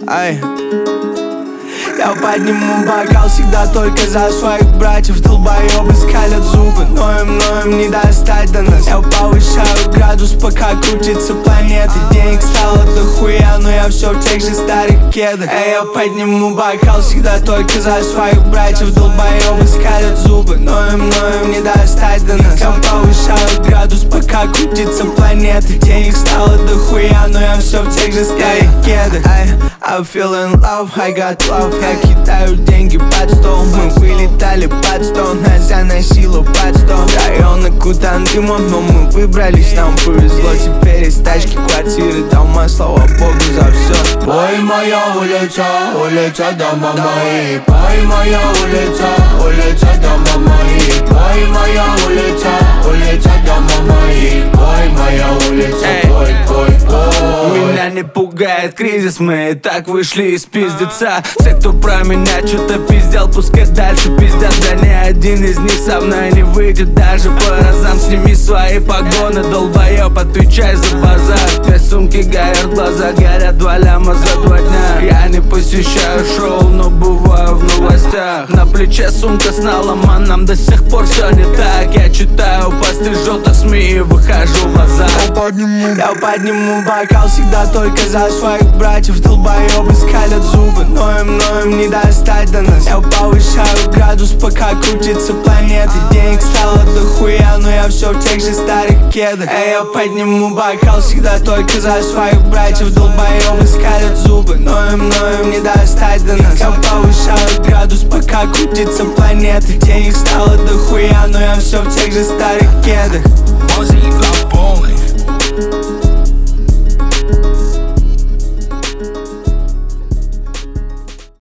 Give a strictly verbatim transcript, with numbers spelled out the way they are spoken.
Ай. Я подниму бокал всегда только за своих братьев. Долбоёбы скалят зубы, но им, но им не достать до нас. Я повышаю градус, пока крутится планета. Денег стало дохуя, но я все в тех же старых кедах. Эй, я подниму бокал всегда только за своих братьев. Долбоёбы скалят зубы, но им, но им не достать до нас. Я повышаю градус, пока крутится планета. Денег стало дохуя, но я все в тех же старых кедах. I'm feeling love, I got love. Я кидаю деньги под стол. Мы вылетали под стол, нас заносило под стол. Районы кутан дымом, но мы выбрались, нам повезло. Теперь из тачки квартиры дома, слава богу за все. Пой моя улица, улица дома мои. Пой моя улица, улица дома мои. Пой моя улица, улица дома мои. Пой моя улица, пой, пой, пой. Меня не пугает кризис, мы и так вышли из пиздеца. Все, кто про меня что-то пиздел, пускай дальше пиздят. Да ни один из них со мной не выйдет даже по разам. Сними свои погоны, долбоёб, отвечай за базар. Две сумки горят, глаза горят, два ляма за два дня. Я не посещаю шоу, но бываю в новостях. На плече сумка с наломан, нам до сих пор все не так. Я читаю посты желтых СМИ и выхожу в базар. Я подниму, я подниму бокал всегда только за своих братьев. Долбоёбы скалят зубы, но им, но им не достать до нас. Я повышаю градус, пока крутится планета. Денег стало дохуя, но я все в тех же старых кедах. Эй, я подниму бокал всегда только за своих братьев. Долбоёбы скалят зубы, но им, но им не достать до нас. Я повышаю градус, пока крутится планета. Денег стало дохуя, но я все в тех же старых кедах. Мозги полный.